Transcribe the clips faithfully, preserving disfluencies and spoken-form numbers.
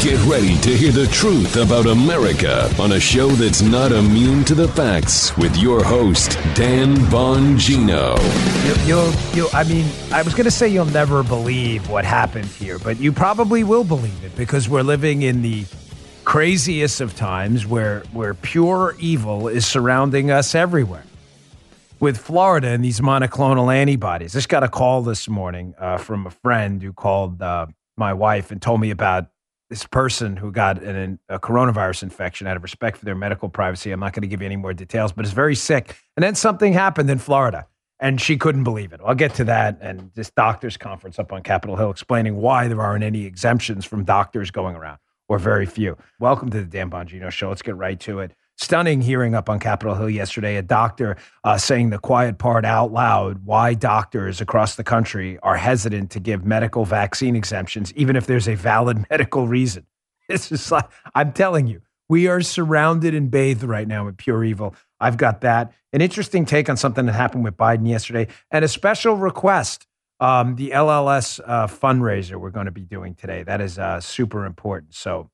Get ready to hear the truth about America on a show that's not immune to the facts with your host, Dan Bongino. You, you'll, you, I mean, I was going to say you'll never believe what happened here, but you probably will believe it because we're living in the craziest of times where, where pure evil is surrounding us everywhere. With Florida and these monoclonal antibodies, I just got a call this morning uh, from a friend who called uh, my wife and told me about this person who got an, a coronavirus infection out of respect for their medical privacy. I'm not going to give you any more details, but it's very sick. And then something happened in Florida, and she couldn't believe it. I'll get to that and this doctors conference up on Capitol Hill explaining why there aren't any exemptions from doctors going around, or very few. Welcome to the Dan Bongino Show. Let's get right to it. Stunning hearing up on Capitol Hill yesterday, a doctor uh, saying the quiet part out loud, why doctors across the country are hesitant to give medical vaccine exemptions, even if there's a valid medical reason. It's just like, I'm telling you, we are surrounded and bathed right now with pure evil. I've got that. An interesting take on something that happened with Biden yesterday, and a special request, um, the L L S uh, fundraiser we're going to be doing today. That is uh, super important. So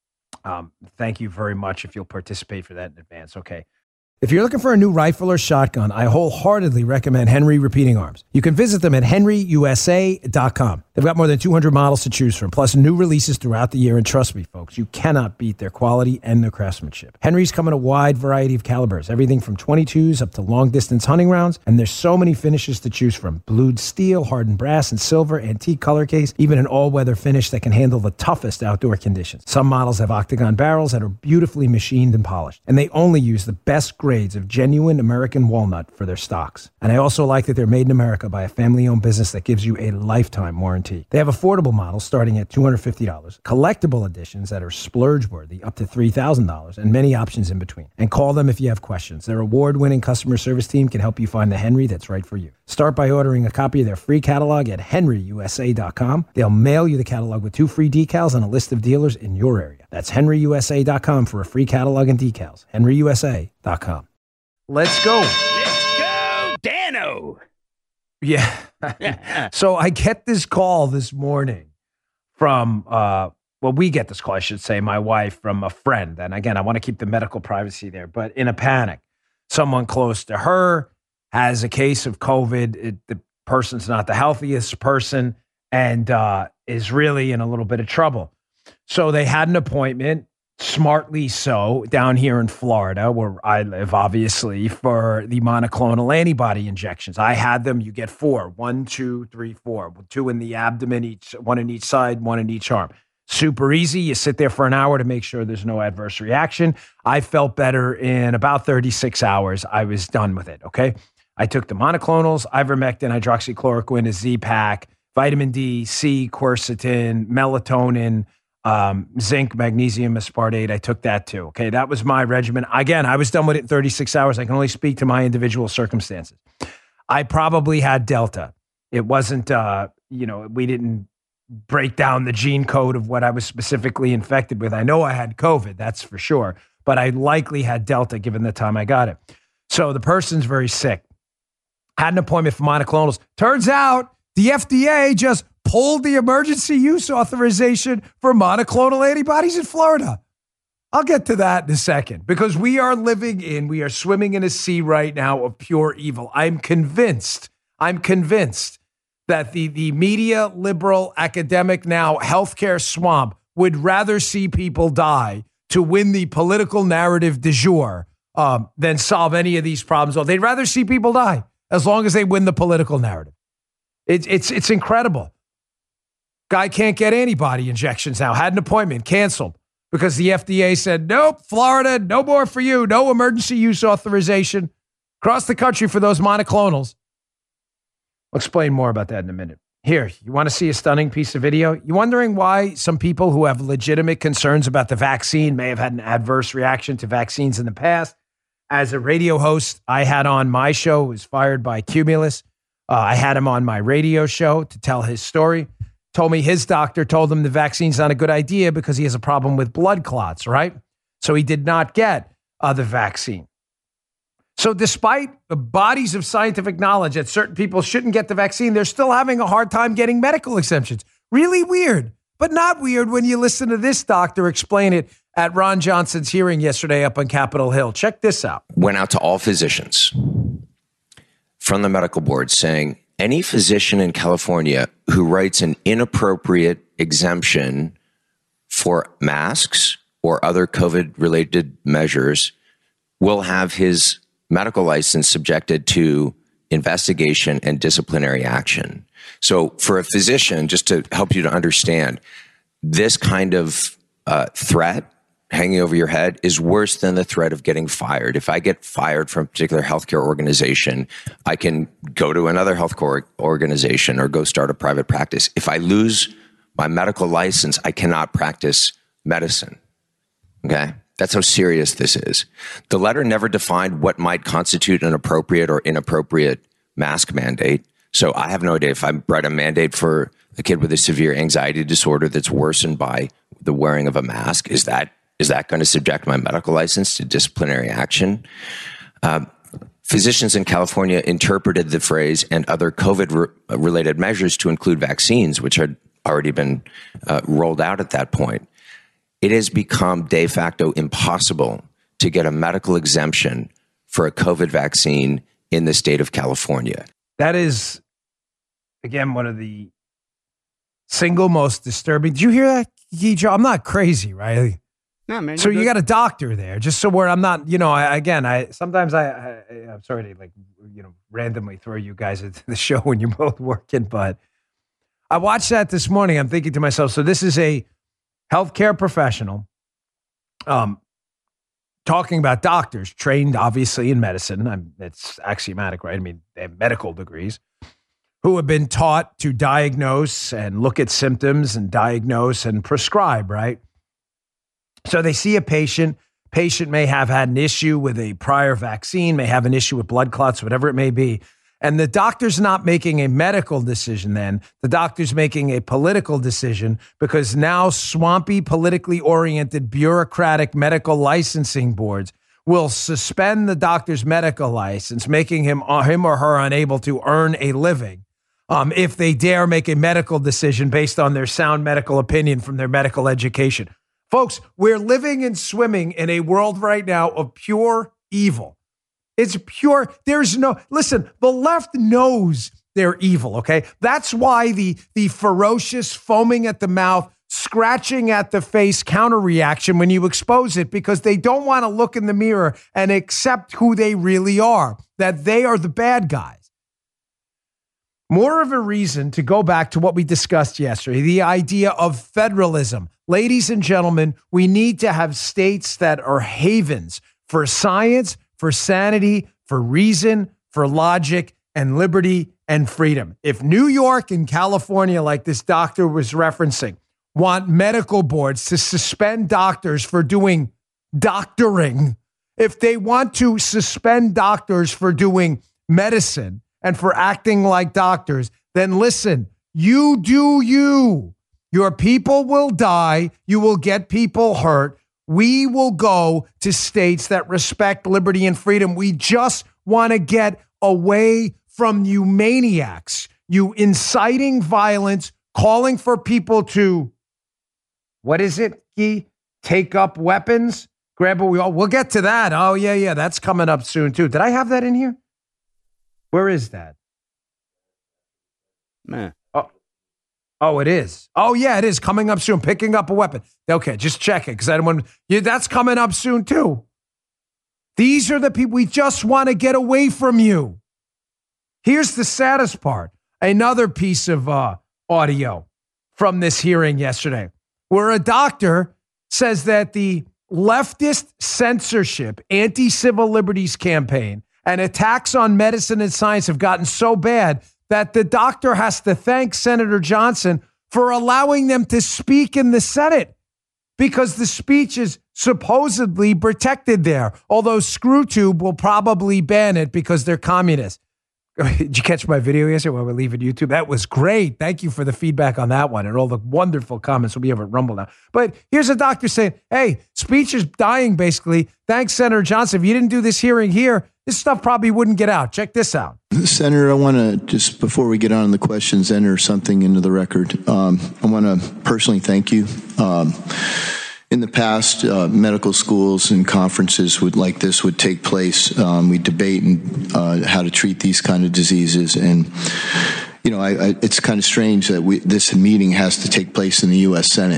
Um, thank you very much if you'll participate for that in advance. Okay. If you're looking for a new rifle or shotgun, I wholeheartedly recommend Henry Repeating Arms. You can visit them at henry u s a dot com. They've got more than two hundred models to choose from, plus new releases throughout the year. And trust me, folks, you cannot beat their quality and their craftsmanship. Henry's come in a wide variety of calibers, everything from twenty-twos up to long-distance hunting rounds. And there's so many finishes to choose from. Blued steel, hardened brass, and silver, antique color case, even an all-weather finish that can handle the toughest outdoor conditions. Some models have octagon barrels that are beautifully machined and polished. And they only use the best grades of genuine American walnut for their stocks. And I also like that they're made in America by a family-owned business that gives you a lifetime warranty. They have affordable models starting at two hundred fifty dollars, collectible editions that are splurge-worthy up to three thousand dollars, and many options in between. And call them if you have questions. Their award-winning customer service team can help you find the Henry that's right for you. Start by ordering a copy of their free catalog at henry u s a dot com. They'll mail you the catalog with two free decals and a list of dealers in your area. That's henry u s a dot com for a free catalog and decals. henry u s a dot com. Let's go. Let's go, Dano. Yeah. So I get this call this morning from, uh, well, we get this call, I should say, my wife, from a friend. And again, I want to keep the medical privacy there, but in a panic, someone close to her has a case of COVID. It, the person's not the healthiest person and uh, is really in a little bit of trouble. So they had an appointment, smartly so, down here in Florida, where I live, obviously, for the monoclonal antibody injections. I had them. You get four. One, two, three, four. Two in the abdomen, each one in each side, one in each arm. Super easy. You sit there for an hour to make sure there's no adverse reaction. I felt better in about thirty-six hours. I was done with it, okay? I took the monoclonals, ivermectin, hydroxychloroquine, a Z-Pak, vitamin D, C, quercetin, melatonin, Um, zinc, magnesium, aspartate. I took that too. Okay. That was my regimen. Again, I was done with it in thirty-six hours. I can only speak to my individual circumstances. I probably had Delta. It wasn't, uh, you know, we didn't break down the gene code of what I was specifically infected with. I know I had COVID, that's for sure, but I likely had Delta given the time I got it. So the person's very sick. Had an appointment for monoclonals. Turns out the F D A just pulled the emergency use authorization for monoclonal antibodies in Florida. I'll get to that in a second, because we are living in, we are swimming in a sea right now of pure evil. I'm convinced, I'm convinced that the, the media, liberal, academic, now healthcare swamp would rather see people die to win the political narrative du jour um, than solve any of these problems. They'd rather see people die as long as they win the political narrative. It, it's, it's incredible. Guy can't get antibody injections now. Had an appointment, canceled, because the F D A said, nope, Florida, no more for you. No emergency use authorization across the country for those monoclonals. I'll explain more about that in a minute. Here, you want to see a stunning piece of video? You wondering why some people who have legitimate concerns about the vaccine may have had an adverse reaction to vaccines in the past? As a radio host, I had on my show, was fired by Cumulus. Uh, I had him on my radio show to tell his story. Told me his doctor told him the vaccine's not a good idea because he has a problem with blood clots, right? So he did not get uh, the vaccine. So despite the bodies of scientific knowledge that certain people shouldn't get the vaccine, they're still having a hard time getting medical exemptions. Really weird. but not weird when you listen to this doctor explain it at Ron Johnson's hearing yesterday up on Capitol Hill. Check this out. Went out to all physicians from the medical board saying any physician in California who writes an inappropriate exemption for masks or other COVID-related measures will have his medical license subjected to investigation and disciplinary action. So for a physician, just to help you to understand, this kind of uh, threat hanging over your head is worse than the threat of getting fired. If I get fired from a particular healthcare organization, I can go to another healthcare organization or go start a private practice. If I lose my medical license, I cannot practice medicine. Okay? That's how serious this is. The letter never defined what might constitute an appropriate or inappropriate mask mandate. So I have no idea if I write a mandate for a kid with a severe anxiety disorder that's worsened by the wearing of a mask. Is that is that going to subject my medical license to disciplinary action? Um, physicians in California interpreted the phrase and other COVID-related measures to include vaccines, which had already been uh, rolled out at that point. It has become de facto impossible to get a medical exemption for a COVID vaccine in the state of California. That is, again, one of the single most disturbing. Did you hear that, Guijo? I'm not crazy, right? No, man. So you good. got a doctor there, just so where I'm not, you know, I, again, I sometimes I, I, I'm sorry to like, you know, randomly throw you guys into the show when you're both working, but I watched that this morning. I'm thinking to myself, so this is a healthcare professional um, talking about doctors trained, obviously, in medicine. I'm, it's axiomatic, right? I mean, they have medical degrees who have been taught to diagnose and look at symptoms and diagnose and prescribe, right? So they see a patient. Patient may have had an issue with a prior vaccine, may have an issue with blood clots, whatever it may be. And the doctor's not making a medical decision then. The doctor's making a political decision because now swampy, politically oriented, bureaucratic medical licensing boards will suspend the doctor's medical license, making him, uh, him or her unable to earn a living um, if they dare make a medical decision based on their sound medical opinion from their medical education. Folks, we're living and swimming in a world right now of pure evil. It's pure. There's no, listen, the left knows they're evil, okay? That's why the, the ferocious foaming at the mouth, scratching at the face counter reaction when you expose it, because they don't want to look in the mirror and accept who they really are, that they are the bad guys. More of a reason to go back to what we discussed yesterday, the idea of federalism. Ladies and gentlemen, we need to have states that are havens for science, for sanity, for reason, for logic, and liberty and freedom. If New York and California, like this doctor was referencing, want medical boards to suspend doctors for doing doctoring, if they want to suspend doctors for doing medicine and for acting like doctors, then listen, you do you. Your people will die. You will get people hurt. We will go to states that respect liberty and freedom. We just want to get away from you maniacs, you inciting violence, calling for people to, what is it, Guy? Take up weapons? Grab what we all, we'll get to that. Oh, yeah, yeah, that's coming up soon, too. Did I have that in here? Where is that? Man. Oh, oh, it is. Oh, yeah, it is coming up soon. Picking up a weapon. Okay, just check it because I don't want. Yeah, that's coming up soon too. These are the people we just want to get away from you. Here's the saddest part. Another piece of uh, audio from this hearing yesterday, where a doctor says that the leftist censorship, anti-civil liberties campaign, and attacks on medicine and science have gotten so bad that the doctor has to thank Senator Johnson for allowing them to speak in the Senate because the speech is supposedly protected there, although ScrewTube will probably ban it because they're communists. Did you catch my video yesterday when we're leaving YouTube? That was great. Thank you for the feedback on that one and all the wonderful comments. We'll be over at Rumble now. But here's a doctor saying, hey, speech is dying, basically. Thanks, Senator Johnson. If you didn't do this hearing here, this stuff probably wouldn't get out. Check this out. Senator, I want to, just before we get on the questions, enter something into the record. Um, I want to personally thank you. Um, In the past, uh, medical schools and conferences would like this would take place. Um, we debate and, uh, how to treat these kind of diseases, and you know, I, I, it's kind of strange that we, this meeting has to take place in the U S Senate.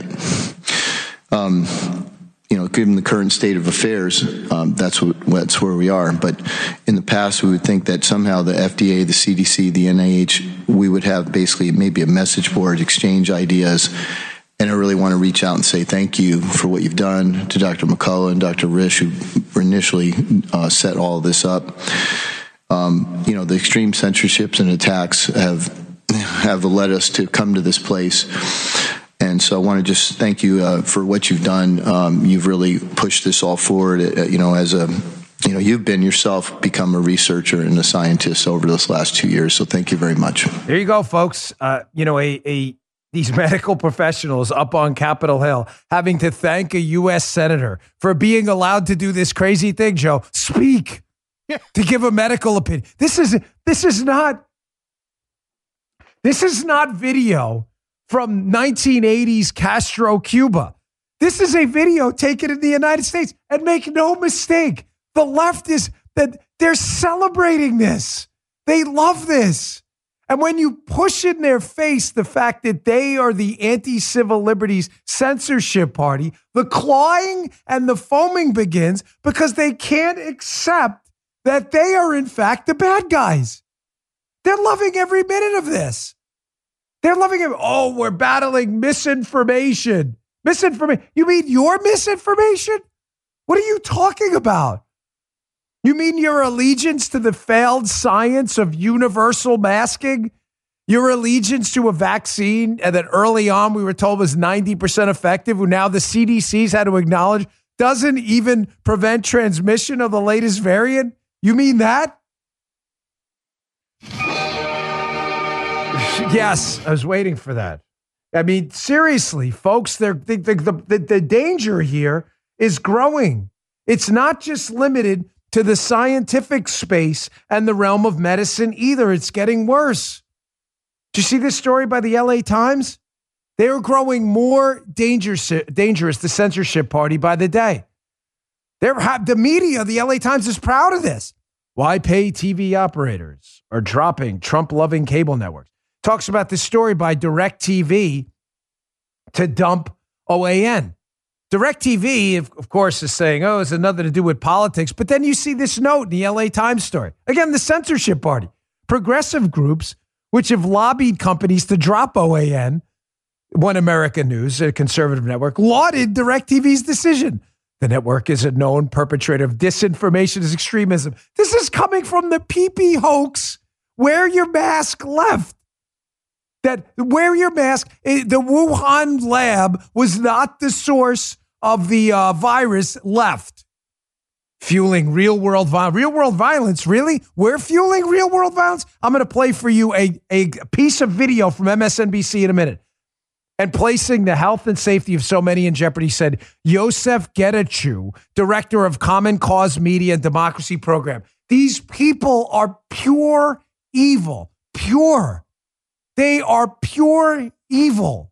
Um, you know, given the current state of affairs, um, that's what that's where we are. But in the past, we would think that somehow the F D A, the C D C, the N I H, we would have basically maybe a message board, exchange ideas. And I really want to reach out and say thank you for what you've done to Doctor McCullough and Doctor Risch, who initially uh, set all of this up. Um, you know, the extreme censorships and attacks have have led us to come to this place. And so I want to just thank you uh, for what you've done. Um, you've really pushed this all forward, uh, you know, as a You know, you've been yourself become a researcher and a scientist over this last two years. So thank you very much. There you go, folks. Uh, you know, a, a these medical professionals up on Capitol Hill having to thank a U S senator for being allowed to do this crazy thing, Joe. Speak yeah. to give a medical opinion. This is this is not this is not video from nineteen eighties Castro, Cuba. This is a video taken in the United States. And make no mistake, the left is that they're celebrating this. They love this. And when you push in their face the fact that they are the anti-civil liberties censorship party, the clawing and the foaming begins because they can't accept that they are in fact the bad guys. They're loving every minute of this. They're loving it. Oh, we're battling misinformation. Misinformation. You mean your misinformation? What are you talking about? You mean your allegiance to the failed science of universal masking? Your allegiance to a vaccine that early on we were told was ninety percent effective, who now the C D C's had to acknowledge doesn't even prevent transmission of the latest variant? You mean that? Yes, I was waiting for that. I mean, seriously, folks, the, the, the, the danger here is growing. It's not just limited to the scientific space and the realm of medicine either. It's getting worse. Did you see this story by the L A Times? They are growing more dangerous, dangerous, the censorship party, by the day. They're, the media, the L A Times, is proud of this. Why pay T V operators are dropping Trump-loving cable networks. Talks about this story by DirecTV to dump O A N. DirecTV, of, of course, is saying, oh, it's nothing to do with politics. But then you see this note in the L A Times story. Again, the censorship party. Progressive groups, which have lobbied companies to drop O A N, One America News, a conservative network, lauded DirecTV's decision. The network is a known perpetrator of disinformation and extremism. This is coming from the P P hoax, wear your mask left. That wear your mask. The Wuhan lab was not the source of the uh, virus left. Fueling real world violence. Real world violence, really? We're fueling real world violence? I'm going to play for you a, a piece of video from M S N B C in a minute. And placing the health and safety of so many in jeopardy, said Yosef Getachew, director of Common Cause Media and Democracy Program. These people are pure evil. Pure. They are pure evil.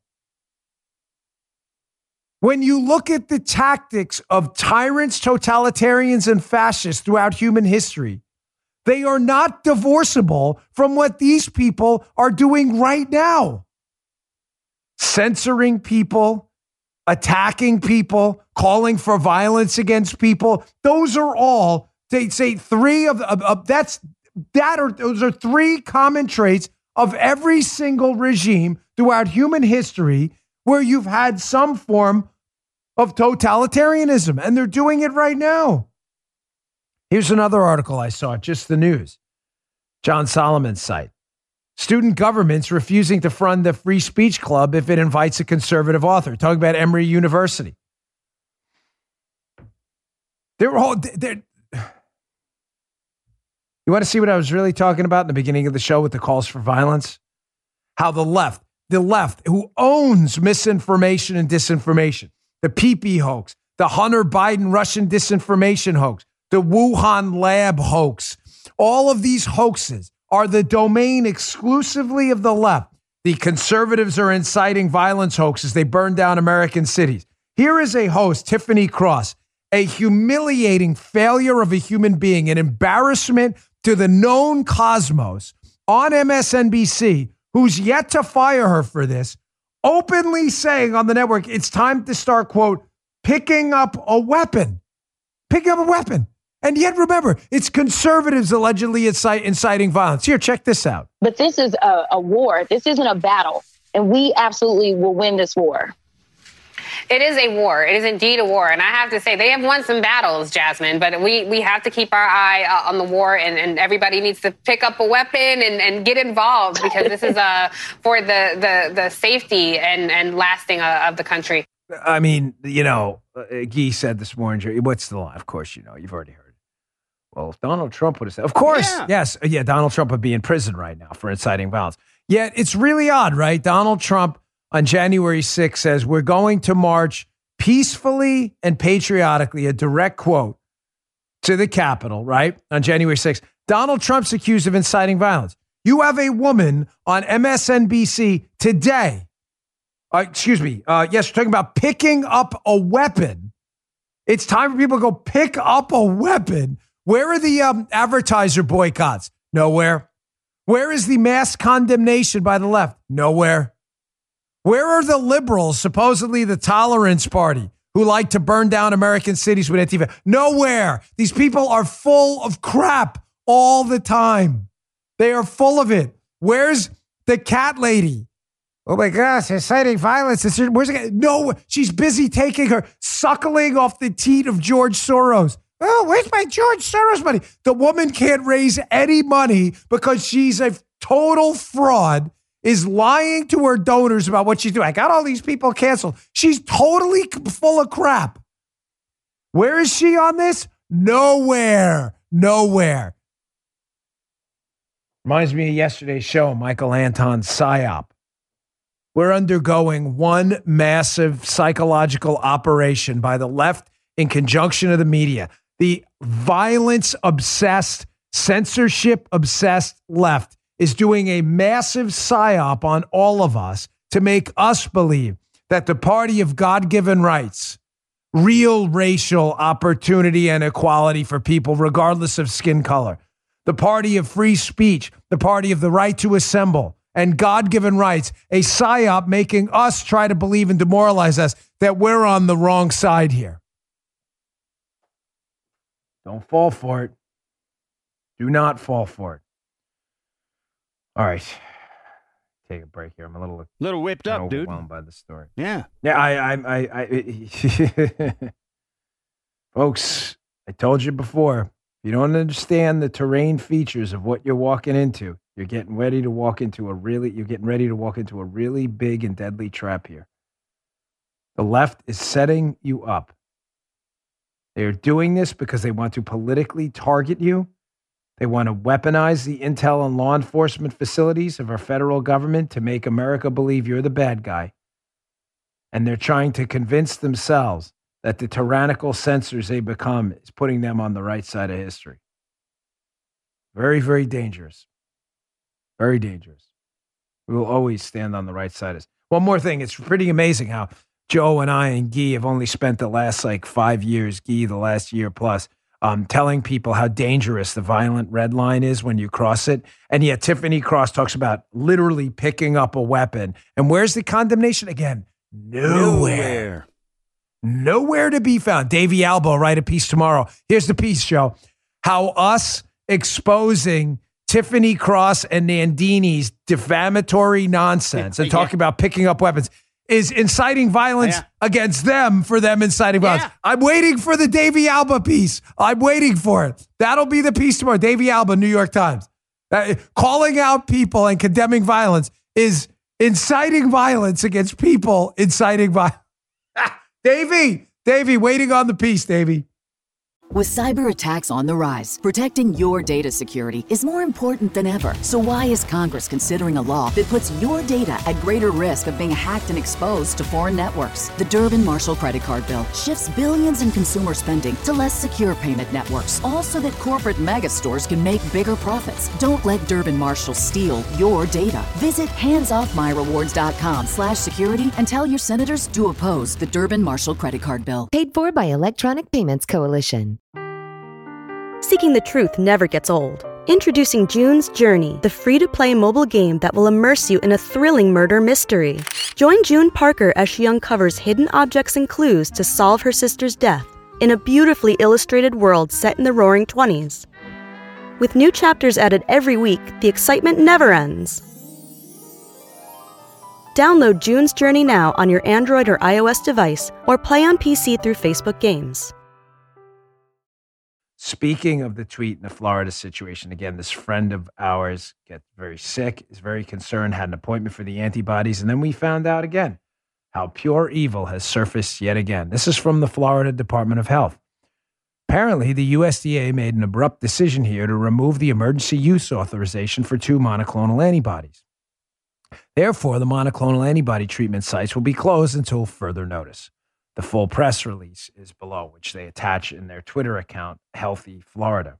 When you look at the tactics of tyrants, totalitarians, and fascists throughout human history, they are not divorceable from what these people are doing right now. Censoring people, attacking people, calling for violence against people. Those are all, they say three of, of, of that's, that are, those are three common traits of every single regime throughout human history where you've had some form of totalitarianism, and they're doing it right now. Here's another article I saw, just the news. John Solomon's site. Student governments refusing to fund the Free Speech Club if it invites a conservative author. Talking about Emory University. They're all, they're, You want to see what I was really talking about in the beginning of the show with the calls for violence? How the left, the left who owns misinformation and disinformation, the P P hoax, the Hunter Biden Russian disinformation hoax, the Wuhan lab hoax, all of these hoaxes are the domain exclusively of the left. The conservatives are inciting violence hoaxes. They burn down American cities. Here is a host, Tiffany Cross, a humiliating failure of a human being, an embarrassment to the known cosmos on M S N B C, who's yet to fire her for this, openly saying on the network, it's time to start, quote, picking up a weapon. Picking up a weapon. And yet, remember, it's conservatives allegedly incite, inciting violence. Here, check this out. But this is a, a war. This isn't a battle. And we absolutely will win this war. It is a war. It is indeed a war. And I have to say, they have won some battles, Jasmine, but we, we have to keep our eye uh, on the war, and, and everybody needs to pick up a weapon and, and get involved, because this is uh, for the, the, the safety and, and lasting uh, of the country. I mean, you know, uh, Guy said this morning, what's the line? Of course, you know, you've already heard. Well, if Donald Trump would have said, of course, yeah. yes, yeah, Donald Trump would be in prison right now for inciting violence. Yet it's really odd, right? Donald Trump on January sixth says, we're going to march peacefully and patriotically, a direct quote, to the Capitol, right? On January sixth. Donald Trump's accused of inciting violence. You have a woman on M S N B C today. Uh, excuse me. Uh, yes, we're talking about picking up a weapon. It's time for people to go pick up a weapon. Where are the um, advertiser boycotts? Nowhere. Where is the mass condemnation by the left? Nowhere. Where are the liberals, supposedly the tolerance party, who like to burn down American cities with Antifa? Nowhere. These people are full of crap all the time. They are full of it. Where's the cat lady? Oh my gosh, inciting violence. Where's the cat? No, she's busy taking her, suckling off the teat of George Soros. Oh, where's my George Soros money? The woman can't raise any money because she's a total fraud, is lying to her donors about what she's doing. I got all these people canceled. She's totally full of crap. Where is she on this? Nowhere. Nowhere. Reminds me of yesterday's show, Michael Anton's PSYOP. We're undergoing one massive psychological operation by the left in conjunction of the media. The violence-obsessed, censorship-obsessed left is doing a massive psyop on all of us to make us believe that the party of God-given rights, real racial opportunity and equality for people regardless of skin color, the party of free speech, the party of the right to assemble, and God-given rights, a psyop making us try to believe and demoralize us that we're on the wrong side here. Don't fall for it. Do not fall for it. All right. Take a break here. I'm a little, little whipped up, dude. Overwhelmed by the story. Yeah. Yeah, I, I, I, I folks, I told you before, if you don't understand the terrain features of what you're walking into, you're getting ready to walk into a really, you're getting ready to walk into a really big and deadly trap here. The left is setting you up. They are doing this because they want to politically target you. They want to weaponize the intel and law enforcement facilities of our federal government to make America believe you're the bad guy. And they're trying to convince themselves that the tyrannical censors they become is putting them on the right side of history. Very, very dangerous. Very dangerous. We will always stand on the right side of this. One more thing. It's pretty amazing how Joe and I and Guy have only spent the last like five years, Guy the last year plus, um, telling people how dangerous the violent red line is when you cross it. And yet Tiffany Cross talks about literally picking up a weapon. And where's the condemnation again? Nowhere. Nowhere, Nowhere to be found. Davey Alba will write a piece tomorrow. Here's the piece, Joe. How us exposing Tiffany Cross and Nandini's defamatory nonsense and talking yeah. about picking up weapons is inciting violence yeah. against them for them inciting violence. Yeah. I'm waiting for the Davey Alba piece. I'm waiting for it. That'll be the piece tomorrow. Davey Alba, New York Times. Uh, calling out people and condemning violence is inciting violence against people inciting violence. Davey, Davey, waiting on the piece, Davey. With cyber attacks on the rise, protecting your data security is more important than ever. So why is Congress considering a law that puts your data at greater risk of being hacked and exposed to foreign networks? The Durbin-Marshall credit card bill shifts billions in consumer spending to less secure payment networks, all so that corporate mega stores can make bigger profits. Don't let Durbin-Marshall steal your data. Visit handsoffmyrewards.com slash security and tell your senators to oppose the Durbin-Marshall credit card bill. Paid for by Electronic Payments Coalition. Seeking the truth never gets old. Introducing June's Journey, the free-to-play mobile game that will immerse you in a thrilling murder mystery. Join June Parker as she uncovers hidden objects and clues to solve her sister's death in a beautifully illustrated world set in the Roaring Twenties. With new chapters added every week, the excitement never ends. Download June's Journey now on your Android or iOS device, or play on P C through Facebook Games. Speaking of the tweet and the Florida situation, again, this friend of ours gets very sick, is very concerned, had an appointment for the antibodies, and then we found out again how pure evil has surfaced yet again. This is from the Florida Department of Health. Apparently, the U S D A made an abrupt decision here to remove the emergency use authorization for two monoclonal antibodies. Therefore, the monoclonal antibody treatment sites will be closed until further notice. The full press release is below, which they attach in their Twitter account, Healthy Florida.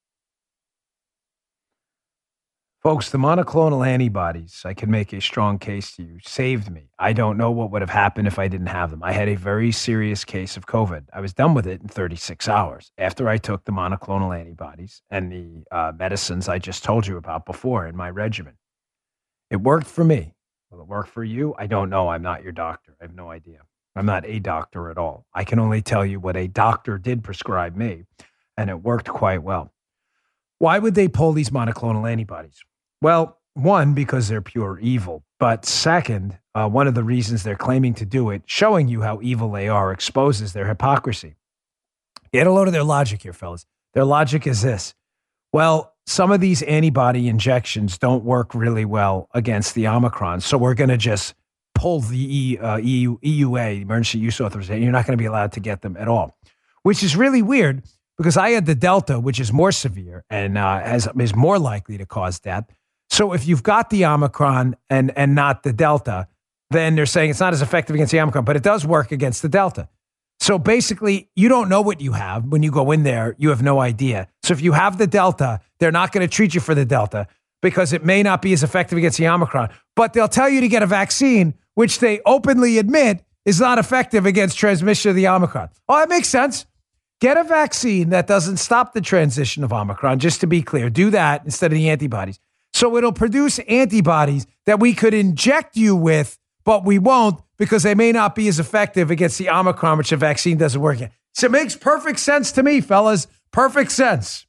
Folks, the monoclonal antibodies, I can make a strong case to you, saved me. I don't know what would have happened if I didn't have them. I had a very serious case of COVID. I was done with it in thirty-six hours after I took the monoclonal antibodies and the uh, medicines I just told you about before in my regimen. It worked for me. Will it work for you? I don't know. I'm not your doctor. I have no idea. I'm not a doctor at all. I can only tell you what a doctor did prescribe me, and it worked quite well. Why would they pull these monoclonal antibodies? Well, one, because they're pure evil. But second, uh, one of the reasons they're claiming to do it, showing you how evil they are, exposes their hypocrisy. Get a load of their logic here, fellas. Their logic is this. Well, some of these antibody injections don't work really well against the Omicron, so we're going to just pull the E, uh, E U, E U A, emergency use authorization. You're not going to be allowed to get them at all, which is really weird because I had the Delta, which is more severe and uh, has, is more likely to cause death. So if you've got the Omicron and, and not the Delta, then they're saying it's not as effective against the Omicron, but it does work against the Delta. So basically, you don't know what you have. When you go in there, you have no idea. So if you have the Delta, they're not going to treat you for the Delta because it may not be as effective against the Omicron. But they'll tell you to get a vaccine, which they openly admit is not effective against transmission of the Omicron. Oh, that makes sense. Get a vaccine that doesn't stop the transition of Omicron, just to be clear. Do that instead of the antibodies. So it'll produce antibodies that we could inject you with, but we won't because they may not be as effective against the Omicron, which the vaccine doesn't work in. So it makes perfect sense to me, fellas. Perfect sense.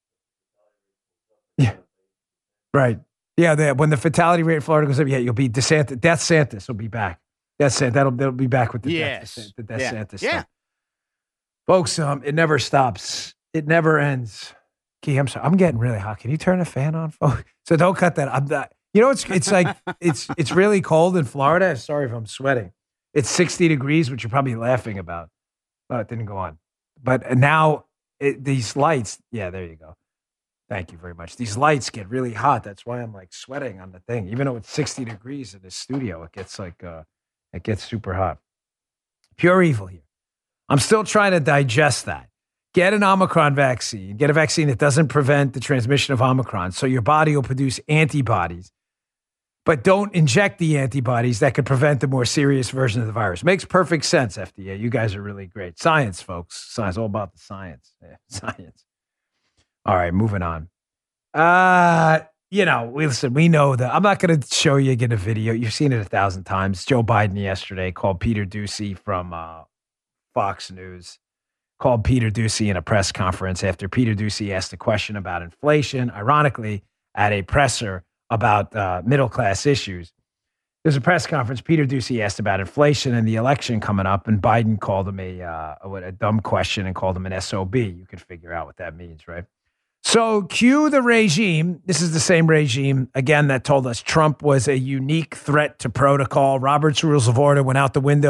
Yeah. Right. Yeah, they, when the fatality rate in Florida goes up, yeah, you'll be DeSantis. Death Santis will be back. Death Santis, that'll, that'll be back with the yes. Death, the Death yeah. Santis yeah. stuff. Folks, um, it never stops. It never ends. Key, I'm sorry. I'm getting really hot. Can you turn the fan on, folks? So don't cut that. I'm not. You know, it's it's like it's it's really cold in Florida. Sorry if I'm sweating. It's sixty degrees, which you're probably laughing about. Oh, it didn't go on. But now it, these lights. Yeah, there you go. Thank you very much. These lights get really hot. That's why I'm like sweating on the thing. Even though it's sixty degrees in this studio, it gets like uh, it gets super hot. Pure evil here. I'm still trying to digest that. Get an Omicron vaccine. Get a vaccine that doesn't prevent the transmission of Omicron, so your body will produce antibodies. But don't inject the antibodies that could prevent the more serious version of the virus. Makes perfect sense, F D A. You guys are really great. Science, folks. Science, all about the science. Yeah, science. All right, moving on. Uh, you know, we listen, we know that. I'm not going to show you again a video. You've seen it a thousand times. Joe Biden yesterday called Peter Doocy from uh, Fox News, called Peter Doocy in a press conference after Peter Doocy asked a question about inflation, ironically, at a presser about uh, middle-class issues. There's a press conference. Peter Doocy asked about inflation and the election coming up, and Biden called him a, uh, a, a dumb question and called him an S O B. You can figure out what that means, right? So cue the regime. This is the same regime, again, that told us Trump was a unique threat to protocol. Robert's Rules of Order went out the window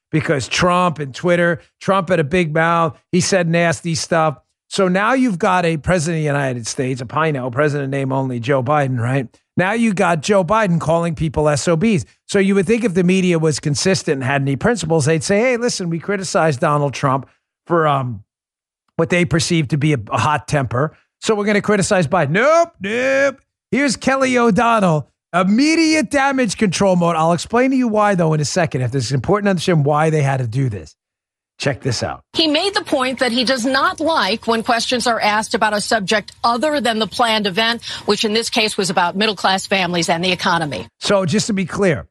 because Trump and Twitter, Trump had a big mouth. He said nasty stuff. So now you've got a president of the United States, a Pino, president name only, Joe Biden, right? Now you got Joe Biden calling people S O Bs. So you would think if the media was consistent and had any principles, they'd say, hey, listen, we criticized Donald Trump for um, what they perceive to be a, a hot temper. So we're going to criticize Biden. Nope, nope. Here's Kelly O'Donnell, immediate damage control mode. I'll explain to you why, though, in a second. If it's important to understand why they had to do this. Check this out. He made the point that he does not like when questions are asked about a subject other than the planned event, which in this case was about middle-class families and the economy. So just to be clear,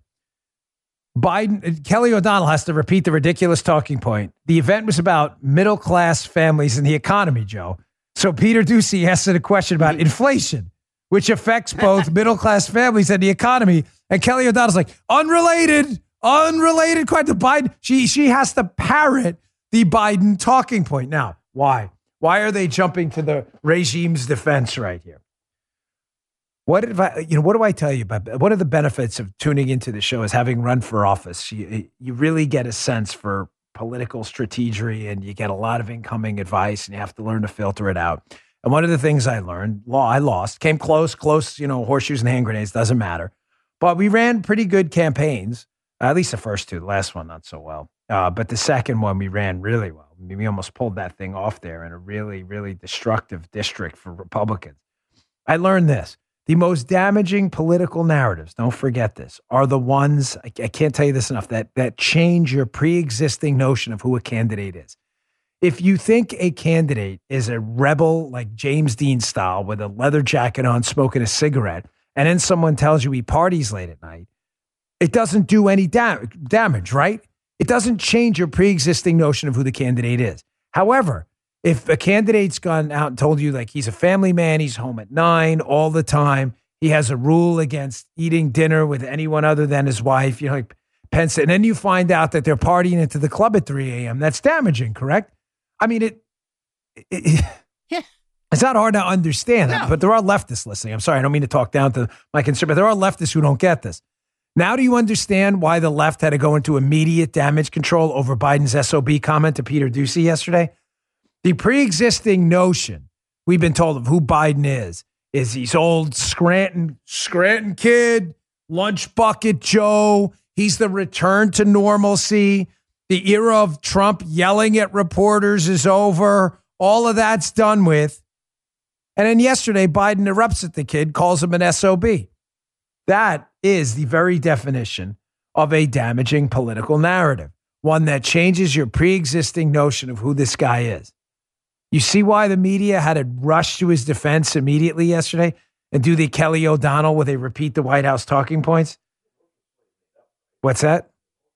Biden, Kelly O'Donnell has to repeat the ridiculous talking point. The event was about middle-class families and the economy, Joe. So Peter Doocy asked a question about inflation, which affects both middle-class families and the economy. And Kelly O'Donnell's like, unrelated. Unrelated quite to Biden. She she has to parrot the Biden talking point. Now, why? Why are they jumping to the regime's defense right here? What if I, you know, what do I tell you about? One of the benefits of tuning into the show is having run for office. You, you really get a sense for political strategy, and you get a lot of incoming advice, and you have to learn to filter it out. And one of the things I learned, law, I lost, came close, close, you know, horseshoes and hand grenades, doesn't matter. But we ran pretty good campaigns. At least the first two, the last one, not so well. Uh, but the second one, we ran really well. I mean, we almost pulled that thing off there in a really, really destructive district for Republicans. I learned this. The most damaging political narratives, don't forget this, are the ones, I, I can't tell you this enough, that, that change your pre-existing notion of who a candidate is. If you think a candidate is a rebel like James Dean style with a leather jacket on, smoking a cigarette, and then someone tells you he parties late at night, it doesn't do any da- damage, right? It doesn't change your pre-existing notion of who the candidate is. However, if a candidate's gone out and told you like he's a family man, he's home at nine all the time, he has a rule against eating dinner with anyone other than his wife, you know, like Pence, and then you find out that they're partying into the club at three a.m., that's damaging, correct? I mean, it, it, it yeah. It's not hard to understand, no. But there are leftists listening. I'm sorry, I don't mean to talk down to my concern, but there are leftists who don't get this. Now do you understand why the left had to go into immediate damage control over Biden's S O B comment to Peter Doocy yesterday? The pre-existing notion we've been told of who Biden is, is he's old Scranton, Scranton kid, lunch bucket Joe. He's the return to normalcy. The era of Trump yelling at reporters is over. All of that's done with. And then yesterday, Biden erupts at the kid, calls him an S O B. That is the very definition of a damaging political narrative, one that changes your pre-existing notion of who this guy is. You see why the media had to rush to his defense immediately yesterday and do the Kelly O'Donnell where they repeat the White House talking points? What's that?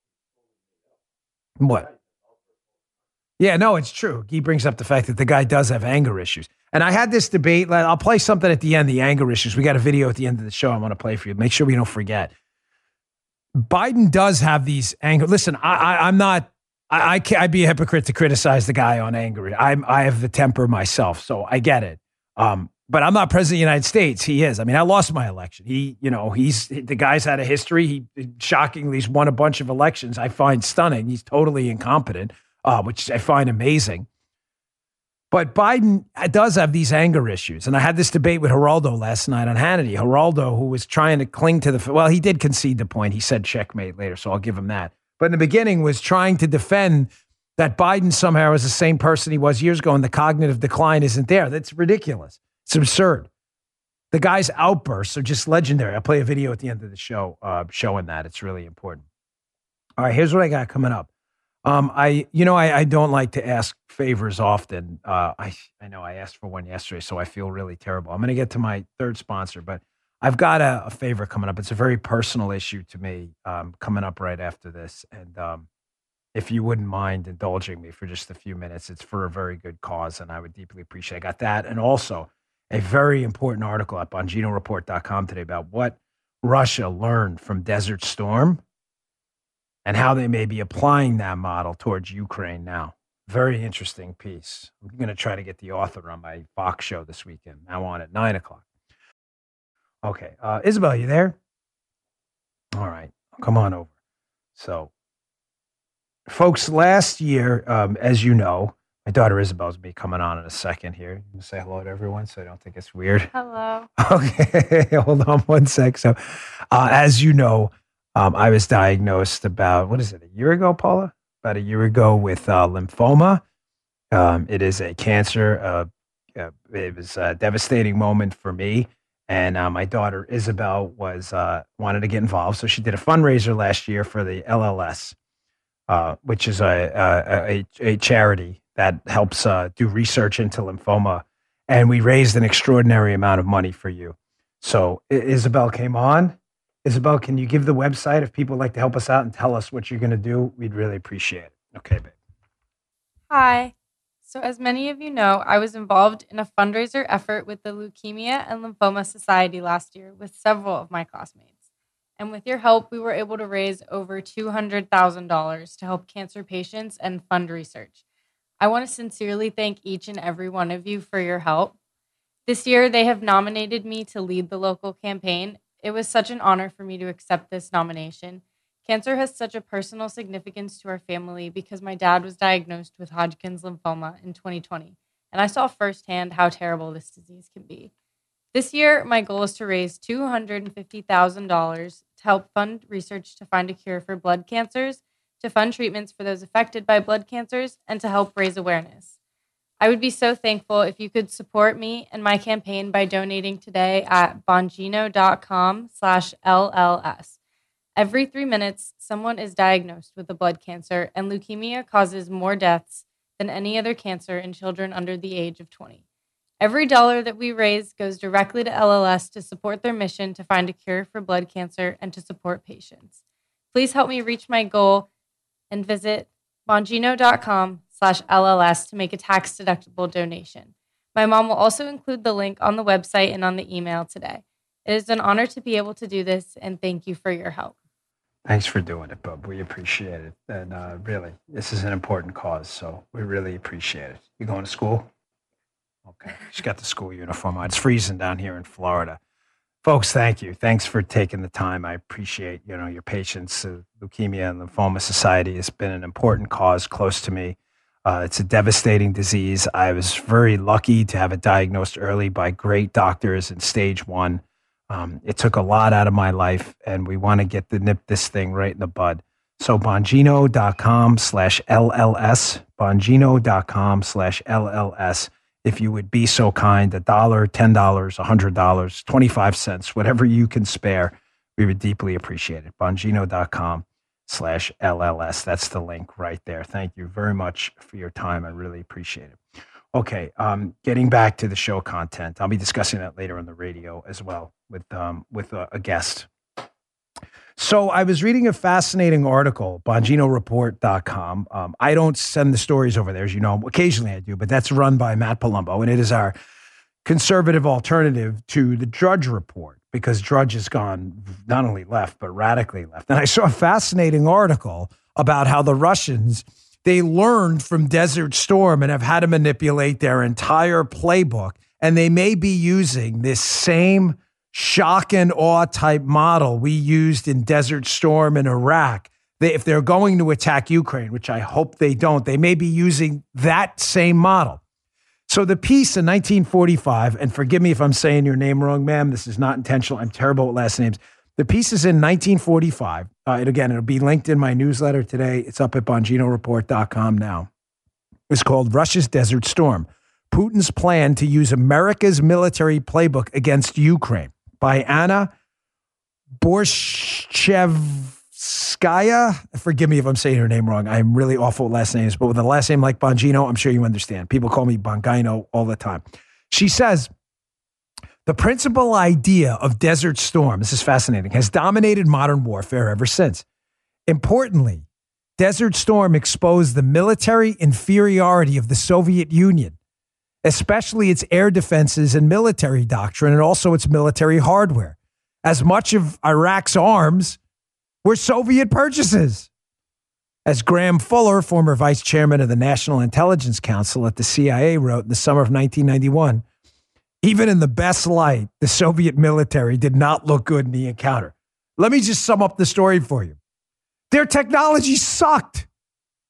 What? Yeah, no, it's true. He brings up the fact that the guy does have anger issues. And I had this debate. I'll play something at the end, the anger issues. We got a video at the end of the show I want to play for you. Make sure we don't forget. Biden does have these anger. Listen, I, I, I'm not, I, I can't, I'd be a hypocrite to criticize the guy on anger. I'm, I have the temper myself, so I get it. Um, but I'm not president of the United States. He is. I mean, I lost my election. He, you know, he's, the guy's had a history. He shockingly has won a bunch of elections. I find stunning. He's totally incompetent, uh, which I find amazing. But Biden does have these anger issues. And I had this debate with Geraldo last night on Hannity. Geraldo, who was trying to cling to the, well, he did concede the point. He said checkmate later, so I'll give him that. But in the beginning was trying to defend that Biden somehow is the same person he was years ago and the cognitive decline isn't there. That's ridiculous. It's absurd. The guy's outbursts are just legendary. I'll play a video at the end of the show uh, showing that. It's really important. All right, here's what I got coming up. Um, I, you know, I, I don't like to ask favors often. Uh, I, I know I asked for one yesterday, so I feel really terrible. I'm going to get to my third sponsor, but I've got a, a favor coming up. It's a very personal issue to me, um, coming up right after this. And, um, if you wouldn't mind indulging me for just a few minutes, it's for a very good cause, and I would deeply appreciate it. I got that. And also a very important article up on Gino Report dot com today about what Russia learned from Desert Storm and how they may be applying that model towards Ukraine now. Very interesting piece. I'm going to try to get the author on my Fox show this weekend. Now on at nine o'clock. Okay. Uh, Isabel, you there? All right. Come on over. So folks, last year, um, as you know, my daughter Isabel's be coming on in a second here. You can say hello to everyone so I don't think it's weird. Hello. Okay, hold on one sec. So, uh, as you know, um, I was diagnosed about, what is it, a year ago, Paula? About a year ago with uh, lymphoma. Um, it is a cancer. Uh, uh, it was a devastating moment for me. And uh, my daughter Isabel was uh, wanted to get involved. So she did a fundraiser last year for the L L S, uh, which is a, a, a, a charity that helps uh, do research into lymphoma. And we raised an extraordinary amount of money for you. So I- Isabel came on. Isabel, can you give the website if people would like to help us out and tell us what you're going to do? We'd really appreciate it. Okay, babe. Hi. So as many of you know, I was involved in a fundraiser effort with the Leukemia and Lymphoma Society last year with several of my classmates. And with your help, we were able to raise over two hundred thousand dollars to help cancer patients and fund research. I want to sincerely thank each and every one of you for your help. This year, they have nominated me to lead the local campaign. It was such an honor for me to accept this nomination. Cancer has such a personal significance to our family because my dad was diagnosed with Hodgkin's lymphoma in twenty twenty, and I saw firsthand how terrible this disease can be. This year, my goal is to raise two hundred fifty thousand dollars to help fund research to find a cure for blood cancers, to fund treatments for those affected by blood cancers, and to help raise awareness. I would be so thankful if you could support me and my campaign by donating today at bongino.com slash LLS. Every three minutes, someone is diagnosed with a blood cancer, and leukemia causes more deaths than any other cancer in children under the age of twenty. Every dollar that we raise goes directly to L L S to support their mission to find a cure for blood cancer and to support patients. Please help me reach my goal and visit bongino.com slash LLS to make a tax-deductible donation. My mom will also include the link on the website and on the email today. It is an honor to be able to do this, and thank you for your help. Thanks for doing it, Bub. We appreciate it. And uh, really, this is an important cause, so we really appreciate it. You going to school? Okay. She's got the school uniform on. It's freezing down here in Florida. Folks, thank you. Thanks for taking the time. I appreciate, you know, your patience. Uh, Leukemia and Lymphoma Society has been an important cause close to me. Uh, it's a devastating disease. I was very lucky to have it diagnosed early by great doctors in stage one. Um, it took a lot out of my life, and we want to get the nip this thing right in the bud. So bongino.com slash LLS, bongino.com slash LLS. If you would be so kind, a dollar, ten dollars, a hundred dollars, twenty-five cents, whatever you can spare, we would deeply appreciate it. Bongino.com slash LLS. That's the link right there. Thank you very much for your time. I really appreciate it. Okay, um, getting back to the show content, I'll be discussing that later on the radio as well with um, with a, a guest. So I was reading a fascinating article, bongino report dot com. Um, I don't send the stories over there, as you know. Occasionally I do, but that's run by Matt Palumbo, and it is our conservative alternative to the Drudge Report, because Drudge has gone not only left, but radically left. And I saw a fascinating article about how the Russians, they learned from Desert Storm and have had to manipulate their entire playbook, and they may be using this same shock and awe type model we used in Desert Storm in Iraq. They, if they're going to attack Ukraine, which I hope they don't, they may be using that same model. So the piece in nineteen forty-five, and forgive me if I'm saying your name wrong, ma'am, this is not intentional. I'm terrible at last names. The piece is in nineteen forty-five. Uh, and again, it'll be linked in my newsletter today. It's up at bongino report dot com now. It's called Russia's Desert Storm, Putin's Plan to Use America's Military Playbook Against Ukraine, by Anna Borshchevskaya. Forgive me if I'm saying her name wrong. I'm really awful with last names, but with a last name like Bongino, I'm sure you understand. People call me Bongino all the time. She says, the principal idea of Desert Storm, this is fascinating, has dominated modern warfare ever since. Importantly, Desert Storm exposed the military inferiority of the Soviet Union, especially its air defenses and military doctrine, and also its military hardware, as much of Iraq's arms were Soviet purchases. As Graham Fuller, former vice chairman of the National Intelligence Council at the C I A, wrote in the summer of nineteen ninety-one, even in the best light, the Soviet military did not look good in the encounter. Let me just sum up the story for you. Their technology sucked.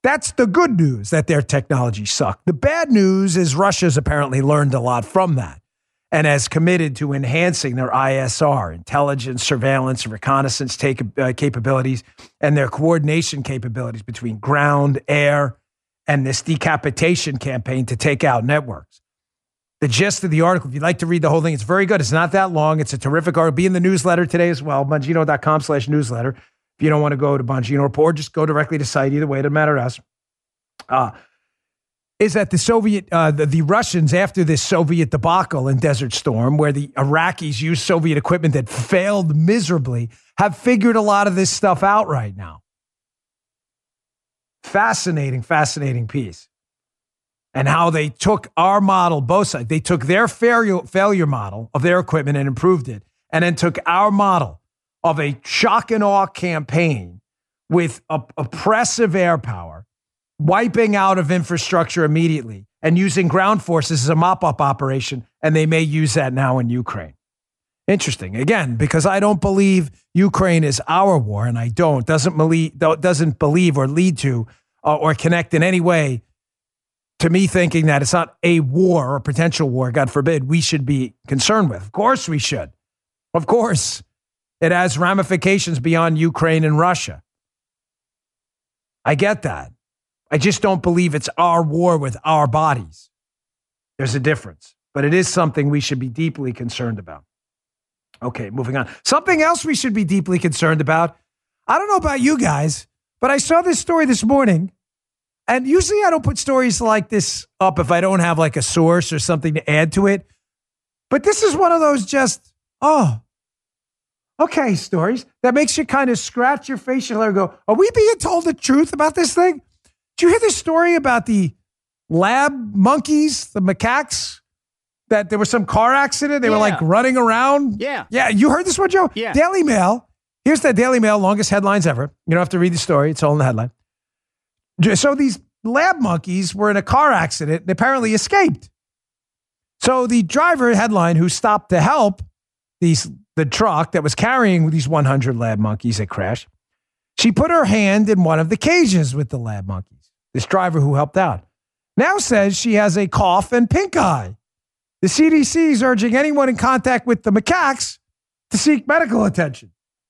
That's the good news, that their technology sucked. The bad news is Russia's apparently learned a lot from that and has committed to enhancing their I S R, intelligence, surveillance, and reconnaissance take, uh, capabilities, and their coordination capabilities between ground, air, and this decapitation campaign to take out networks. The gist of the article, if you'd like to read the whole thing, it's very good. It's not that long. It's a terrific article. Be in the newsletter today as well, bongino.com slash newsletter. If you don't want to go to Bongino Report, just go directly to site. Either way, it doesn't matter to us. Uh, is that the Soviet, uh, the, the Russians, after this Soviet debacle in Desert Storm, where the Iraqis used Soviet equipment that failed miserably, have figured a lot of this stuff out right now. Fascinating, fascinating piece. And how they took our model, both sides. They took their failure, failure model of their equipment and improved it, and then took our model of a shock and awe campaign with a, oppressive air power, wiping out of infrastructure immediately, and using ground forces as a mop-up operation, and they may use that now in Ukraine. Interesting. Again, because I don't believe Ukraine is our war, and I don't, doesn't believe, doesn't believe or lead to uh, or connect in any way to me thinking that it's not a war or a potential war, God forbid, we should be concerned with. Of course we should. Of course. It has ramifications beyond Ukraine and Russia. I get that. I just don't believe it's our war with our bodies. There's a difference. But it is something we should be deeply concerned about. Okay, moving on. Something else we should be deeply concerned about. I don't know about you guys, but I saw this story this morning. And usually I don't put stories like this up if I don't have like a source or something to add to it. But this is one of those just, oh, okay, stories that makes you kind of scratch your facial hair and go, are we being told the truth about this thing? Did you hear this story about the lab monkeys, the macaques, that there was some car accident? They yeah. were like running around. Yeah. Yeah. You heard this one, Joe? Yeah. Daily Mail. Here's the Daily Mail, longest headlines ever. You don't have to read the story. It's all in the headline. So these lab monkeys were in a car accident and apparently escaped. So the driver, headline, who stopped to help these the truck that was carrying these one hundred lab monkeys that crashed, she put her hand in one of the cages with the lab monkeys. This driver who helped out now says she has a cough and pink eye. The C D C is urging anyone in contact with the macaques to seek medical attention.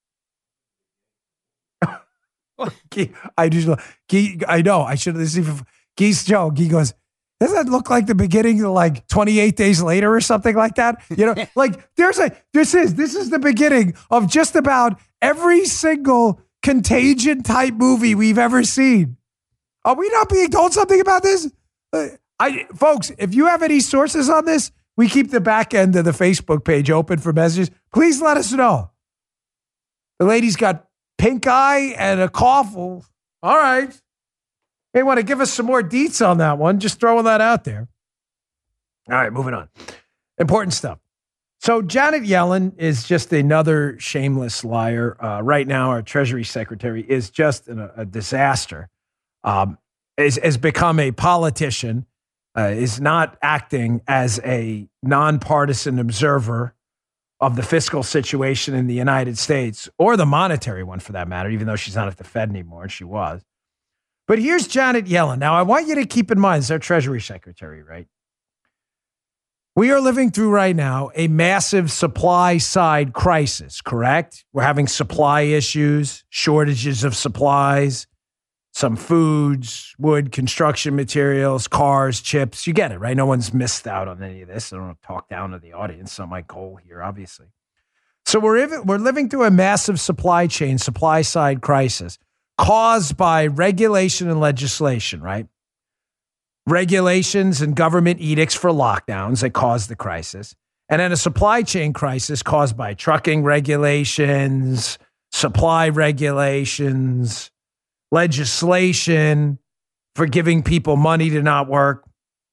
I just, I know, I should have seen Geese Joe. He goes, doesn't that look like the beginning of like twenty-eight days later or something like that? You know, like there's a, this is, this is the beginning of just about every single Contagion type movie we've ever seen. Are we not being told something about this? Uh, I, folks, if you have any sources on this, we keep the back end of the Facebook page open for messages. Please let us know. The lady's got pink eye and a cough. Well, all right. They want to give us some more deets on that one. Just throwing that out there. All right, moving on. Important stuff. So Janet Yellen is just another shameless liar. Uh, right now, our Treasury Secretary is just an, a disaster. Um, is, has become a politician, uh, is not acting as a nonpartisan observer of the fiscal situation in the United States, or the monetary one for that matter, even though she's not at the Fed anymore, and she was. But here's Janet Yellen. Now, I want you to keep in mind, it's our Treasury Secretary, right? We are living through right now a massive supply side crisis, correct? We're having supply issues, shortages of supplies, some foods, wood, construction materials, cars, chips. You get it, right? No one's missed out on any of this. I don't want to talk down to the audience. It's not my goal here, obviously. So we're, we're living through a massive supply chain, supply side crisis caused by regulation and legislation, right? Regulations and government edicts for lockdowns that caused the crisis. And then a supply chain crisis caused by trucking regulations, supply regulations, legislation for giving people money to not work.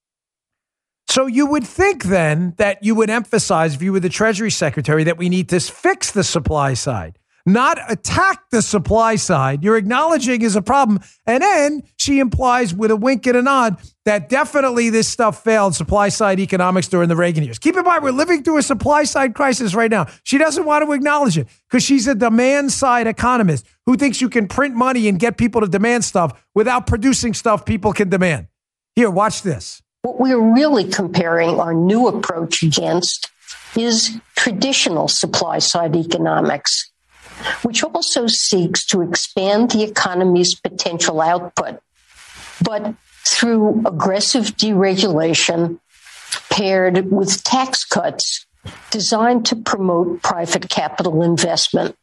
So you would think then that you would emphasize, if you were the Treasury Secretary, that we need to fix the supply side. not attack the supply side. You're acknowledging is a problem. And then she implies with a wink and a nod that definitely this stuff failed supply side economics during the Reagan years. Keep in mind, we're living through a supply side crisis right now. She doesn't want to acknowledge it because she's a demand side economist who thinks you can print money and get people to demand stuff without producing stuff people can demand. Here, watch this. What we're really comparing our new approach against is traditional supply side economics, which also seeks to expand the economy's potential output, but through aggressive deregulation paired with tax cuts designed to promote private capital investment.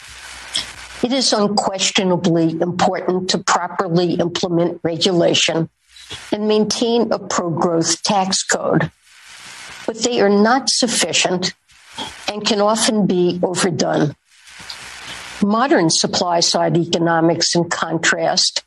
It is unquestionably important to properly implement regulation and maintain a pro-growth tax code, but they are not sufficient and can often be overdone. Modern supply-side economics, in contrast,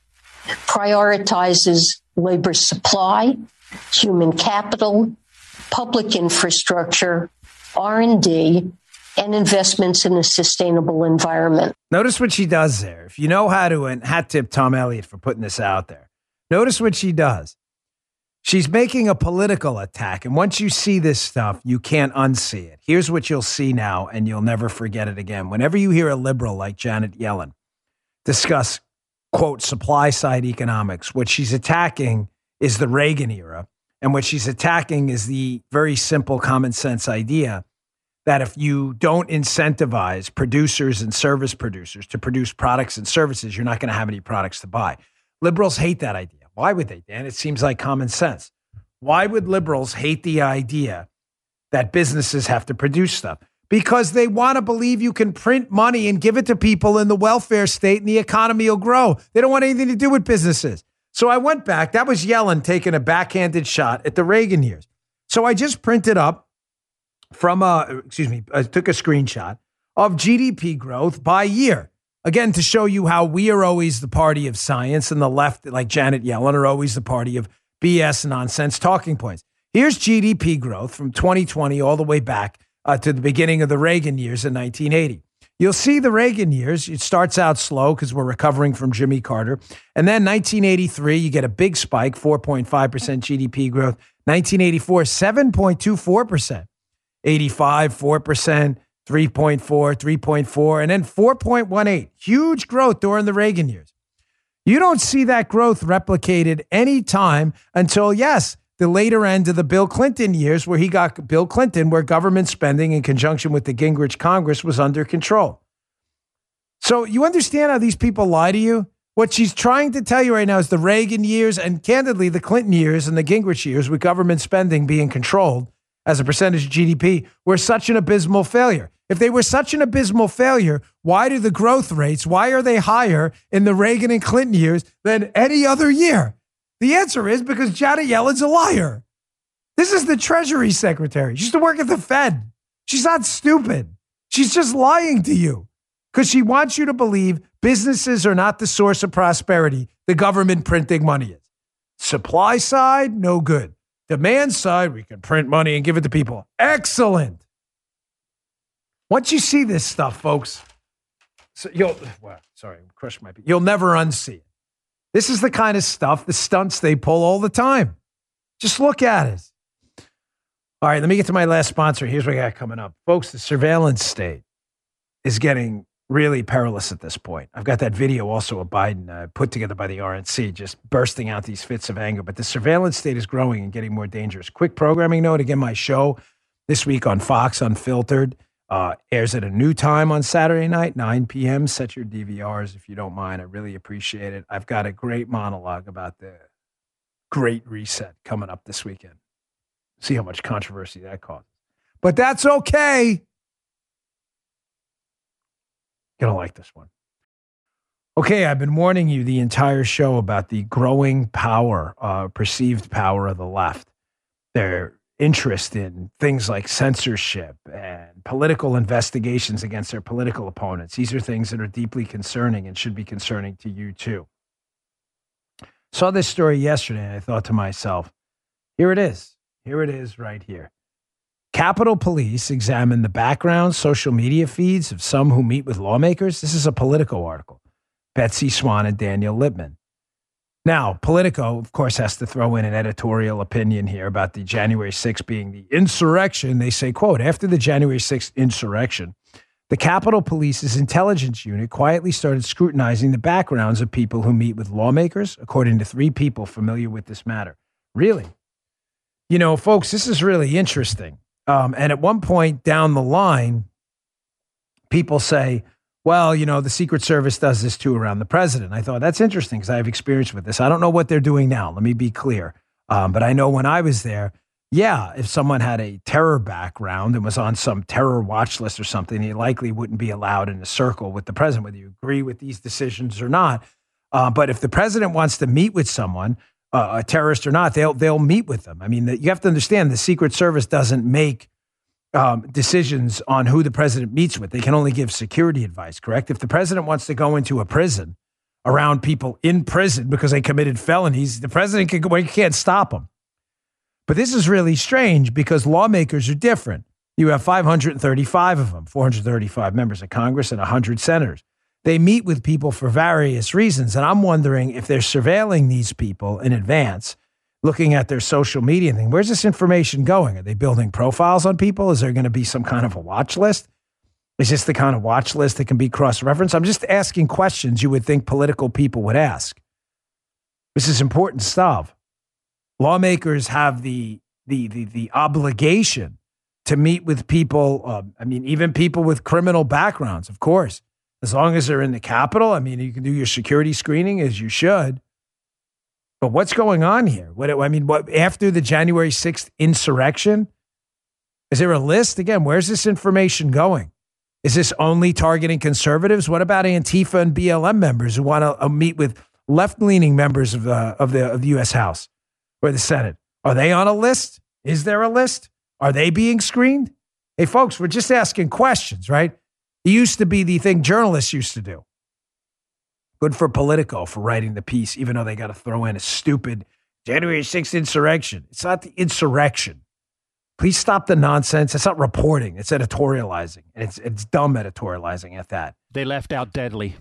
prioritizes labor supply, human capital, public infrastructure, R and D, and investments in a sustainable environment. Notice what she does there. If you know how to, and hat tip Tom Elliott for putting this out there. Notice what she does. She's making a political attack. And once you see this stuff, you can't unsee it. Here's what you'll see now, and you'll never forget it again. Whenever you hear a liberal like Janet Yellen discuss, quote, supply side economics, what she's attacking is the Reagan era. And what she's attacking is the very simple common sense idea that if you don't incentivize producers and service producers to produce products and services, you're not going to have any products to buy. Liberals hate that idea. Why would they, Dan? It seems like common sense. Why would liberals hate the idea that businesses have to produce stuff? Because they want to believe you can print money and give it to people in the welfare state and the economy will grow. They don't want anything to do with businesses. So I went back. That was Yellen taking a backhanded shot at the Reagan years. So I just printed up from, a, excuse me, I took a screenshot of G D P growth by year. Again, to show you how we are always the party of science and the left, like Janet Yellen, are always the party of B S nonsense talking points. Here's G D P growth from twenty twenty all the way back uh, to the beginning of the Reagan years in nineteen eighty. You'll see the Reagan years. It starts out slow because we're recovering from Jimmy Carter. And then nineteen eighty-three, you get a big spike, four point five percent G D P growth. nineteen eighty-four, seven point two four percent. eighty-five, four percent. three point four, three point four, and then four point one eight. Huge growth during the Reagan years. You don't see that growth replicated any time until, yes, the later end of the Bill Clinton years where he got Bill Clinton, where government spending in conjunction with the Gingrich Congress was under control. So you understand how these people lie to you? What she's trying to tell you right now is the Reagan years and candidly the Clinton years and the Gingrich years with government spending being controlled as a percentage of G D P were such an abysmal failure. If they were such an abysmal failure, why do the growth rates, why are they higher in the Reagan and Clinton years than any other year? The answer is because Janet Yellen's a liar. This is the Treasury Secretary. She used to work at the Fed. She's not stupid. She's just lying to you because she wants you to believe businesses are not the source of prosperity. The government printing money is. Supply side, no good. Demand side, we can print money and give it to people. Excellent. Once you see this stuff, folks, so you'll, well, sorry, crush my, you'll never unsee it. This is the kind of stuff, the stunts they pull all the time. Just look at it. All right, let me get to my last sponsor. Here's what I got coming up. Folks, the surveillance state is getting really perilous at this point. I've got that video also of Biden uh, put together by the R N C, just bursting out these fits of anger. But the surveillance state is growing and getting more dangerous. Quick programming note, again, my show this week on Fox Unfiltered uh, airs at a new time on Saturday night, nine p.m. Set your D V Rs if you don't mind. I really appreciate it. I've got a great monologue about the Great Reset coming up this weekend. See how much controversy that causes. But that's okay. Gonna like this one. Okay, I've been warning you the entire show about the growing power, uh, perceived power of the left. Their interest in things like censorship and political investigations against their political opponents. These are things that are deeply concerning and should be concerning to you too. Saw this story yesterday and I thought to myself, here it is. Here it is right here. Capitol Police examine the background, social media feeds of some who meet with lawmakers. This is a Politico article. Betsy Swan and Daniel Lippman. Now, Politico, of course, has to throw in an editorial opinion here about the January sixth being the insurrection. They say, quote, after the January sixth insurrection, the Capitol Police's intelligence unit quietly started scrutinizing the backgrounds of people who meet with lawmakers, according to three people familiar with this matter. Really? You know, folks, this is really interesting. Um, and at one point down the line, people say, well, you know, the Secret Service does this too around the president. I thought that's interesting because I have experience with this. I don't know what they're doing now. Let me be clear. Um, but I know when I was there, yeah, if someone had a terror background and was on some terror watch list or something, he likely wouldn't be allowed in a circle with the president, whether you agree with these decisions or not. Uh, but if the president wants to meet with someone, uh, a terrorist or not, they'll they'll meet with them. I mean, the, you have to understand the Secret Service doesn't make Um, decisions on who the president meets with. They can only give security advice, correct? If the president wants to go into a prison around people in prison because they committed felonies, the president can go, you can't stop them. But this is really strange because lawmakers are different. You have five hundred thirty-five of them, four hundred thirty-five members of Congress and one hundred senators. They meet with people for various reasons. And I'm wondering if they're surveilling these people in advance, looking at their social media thing. Where's this information going? Are they building profiles on people? Is there going to be some kind of a watch list? Is this the kind of watch list that can be cross-referenced? I'm just asking questions you would think political people would ask. This is important stuff. Lawmakers have the the the, the obligation to meet with people, uh, I mean, even people with criminal backgrounds, of course. As long as they're in the Capitol, I mean, you can do your security screening as you should. But what's going on here? What I mean, what after the January sixth insurrection? Is there a list? Again, where's this information going? Is this only targeting conservatives? What about Antifa and B L M members who want to uh, meet with left-leaning members of the, of the of the U S House or the Senate? Are they on a list? Is there a list? Are they being screened? Hey, folks, we're just asking questions, right? It used to be the thing journalists used to do. Good for Politico for writing the piece, even though they got to throw in a stupid January sixth insurrection. It's not the insurrection. Please stop the nonsense. It's not reporting. It's editorializing. And it's it's dumb editorializing at that. They left out deadly.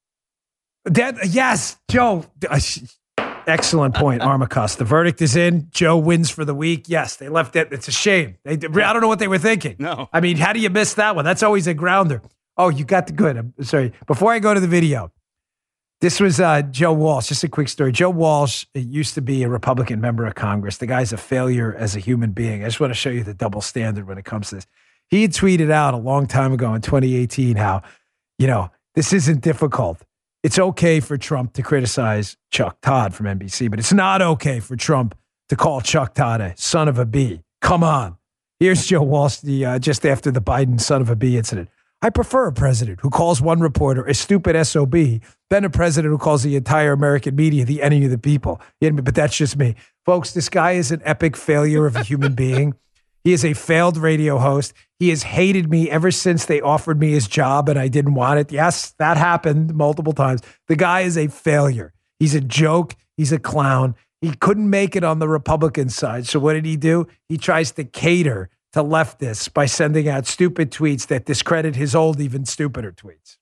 Dead, yes, Joe. Excellent point, Armacost. The verdict is in. Joe wins for the week. Yes, they left it. It's a shame. They, I don't know what they were thinking. No. I mean, how do you miss that one? That's always a grounder. Oh, you got the good. I'm sorry. Before I go to the video, this was uh, Joe Walsh. Just a quick story. Joe Walsh used to be a Republican member of Congress. The guy's a failure as a human being. I just want to show you the double standard when it comes to this. He had tweeted out a long time ago in twenty eighteen how, you know, this isn't difficult. It's okay for Trump to criticize Chuck Todd from N B C, but it's not okay for Trump to call Chuck Todd a son of a bee. Come on. Here's Joe Walsh the, uh, just after the Biden son of a bee incident. I prefer a president who calls one reporter a stupid S O B than a president who calls the entire American media the enemy of the people. But that's just me. Folks, this guy is an epic failure of a human being. He is a failed radio host. He has hated me ever since they offered me his job and I didn't want it. Yes, that happened multiple times. The guy is a failure. He's a joke. He's a clown. He couldn't make it on the Republican side. So what did he do? He tries to cater to leftists by sending out stupid tweets that discredit his old, even stupider tweets.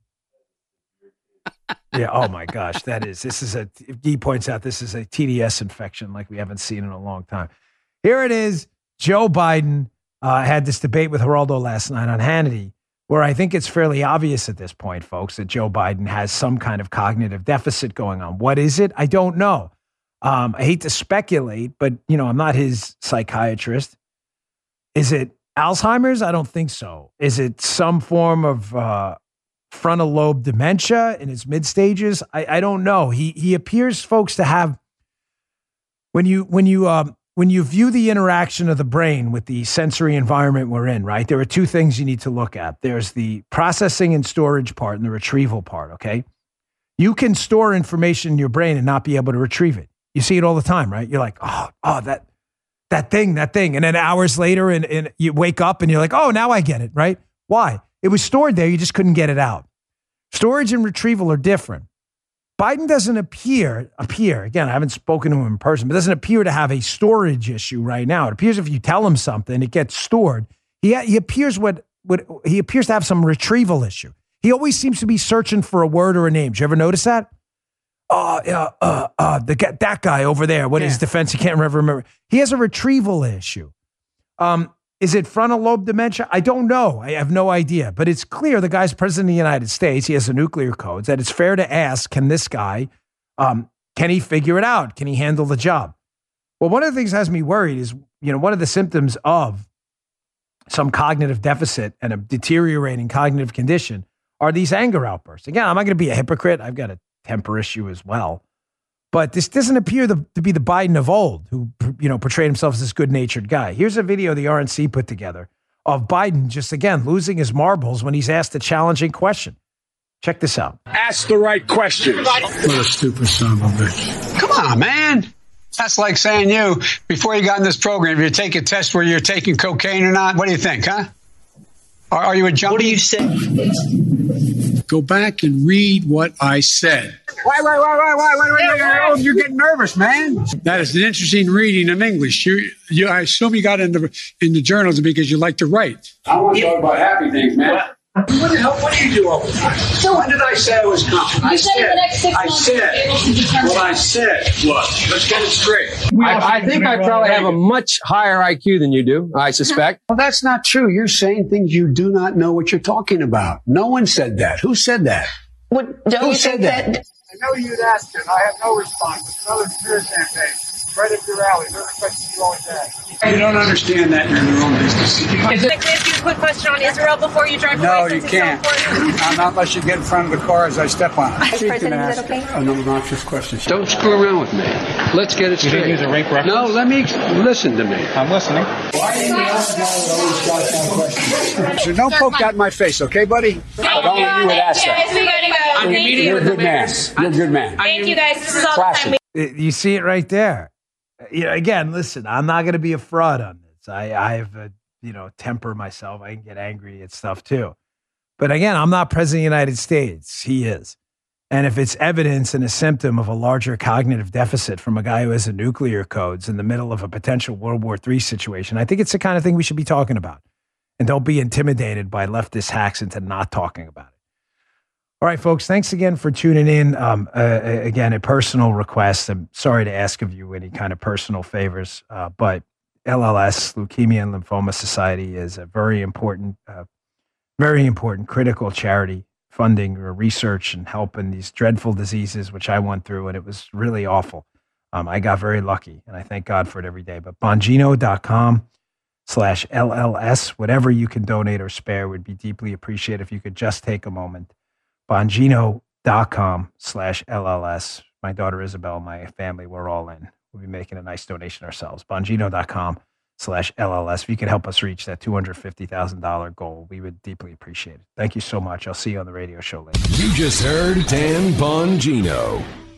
Yeah. Oh my gosh. That is, this is a, Guy points out, this is a T D S infection like we haven't seen in a long time. Here it is. Joe Biden uh, had this debate with Geraldo last night on Hannity, where I think it's fairly obvious at this point, folks, that Joe Biden has some kind of cognitive deficit going on. What is it? I don't know. Um, I hate to speculate, but, you know, I'm not his psychiatrist. Is it Alzheimer's? I don't think so. Is it some form of uh, frontal lobe dementia in its mid stages? I, I don't know. He he appears, folks, to have when you when you um, when you view the interaction of the brain with the sensory environment we're in, right? There are two things you need to look at. There's the processing and storage part and the retrieval part. Okay, you can store information in your brain and not be able to retrieve it. You see it all the time, right? You're like, oh, oh, that. That thing, that thing. And then hours later and, and you wake up and you're like, oh, now I get it, right? Why? It was stored there. You just couldn't get it out. Storage and retrieval are different. Biden doesn't appear, appear, again, I haven't spoken to him in person, but doesn't appear to have a storage issue right now. It appears if you tell him something, it gets stored. He, he appears what, what he appears to have some retrieval issue. He always seems to be searching for a word or a name. Did you ever notice that? Oh, uh, uh, uh, the that guy over there, what yeah. his defense, he can't remember. He has a retrieval issue. Um, is it frontal lobe dementia? I don't know. I have no idea. But it's clear the guy's president of the United States. He has the nuclear codes. That it's fair to ask, can this guy, um, can he figure it out? Can he handle the job? Well, one of the things that has me worried is, you know, one of the symptoms of some cognitive deficit and a deteriorating cognitive condition are these anger outbursts. Again, I'm not going to be a hypocrite. I've got a temper issue as well. But this doesn't appear the, to be the Biden of old who, you know, portrayed himself as this good-natured guy. Here's a video the R N C put together of Biden just, again, losing his marbles when he's asked a challenging question. Check this out. Ask the right questions. What a stupid son of a bitch. Come on, man. That's like saying you, before you got in this program, if you take a test where you're taking cocaine or not, what do you think, huh? Are, are you a junkie? What do you say? Go back and read what I said. Why, why, why, why, why, why, why, why, why? You're getting nervous, man. That is an interesting reading of English. You, you, I assume you got into in the journalism because you like to write. I want to talk about happy things, man. What the hell? What do you do all the time? So when did I say I was confident? I said, I said, what I said was, let's get it straight. I, I think I probably have a much higher I Q than you do, I suspect. Well, that's not true. You're saying things you do not know what you're talking about. No one said that. Who said that? What, don't Who you said think that? that? I know you'd asked it. I have no response. It's another smear campaign. Right up your alley. They're the questions you always ask. You don't understand that. You're in your own business. Is it, can I ask you a quick question on Israel before you drive away? No, you can't. So not unless you get in front of the car as I step on it. Vice President, is that okay? An obnoxious question. Don't screw around with me. Let's get it straight. You think it's a rape reference? No, let me listen to me. I'm listening. Why do you ask always shot down questions? So don't poke that in my face, okay, buddy? But only you would ask that. You're a good man. You're a good man. Thank you, guys. This is all the time we- You see it right there. You know, again, listen, I'm not going to be a fraud on this. I, I have a, you know, temper myself. I can get angry at stuff too. But again, I'm not president of the United States. He is. And if it's evidence and a symptom of a larger cognitive deficit from a guy who has a nuclear codes in the middle of a potential World War Three situation, I think it's the kind of thing we should be talking about. And don't be intimidated by leftist hacks into not talking about it. All right, folks, thanks again for tuning in. Um, uh, again, a personal request. I'm sorry to ask of you any kind of personal favors, uh, but L L S, Leukemia and Lymphoma Society, is a very important, uh, very important, critical charity funding research and help in these dreadful diseases, which I went through, and it was really awful. Um, I got very lucky, and I thank God for it every day. But Bongino.com slash LLS, whatever you can donate or spare would be deeply appreciated if you could just take a moment. Bongino.com slash LLS. My daughter Isabel, my family, we're all in. We'll be making a nice donation ourselves. Bongino.com slash LLS. If you can help us reach that two hundred fifty thousand dollars goal, we would deeply appreciate it. Thank you so much. I'll see you on the radio show later. You just heard Dan Bongino.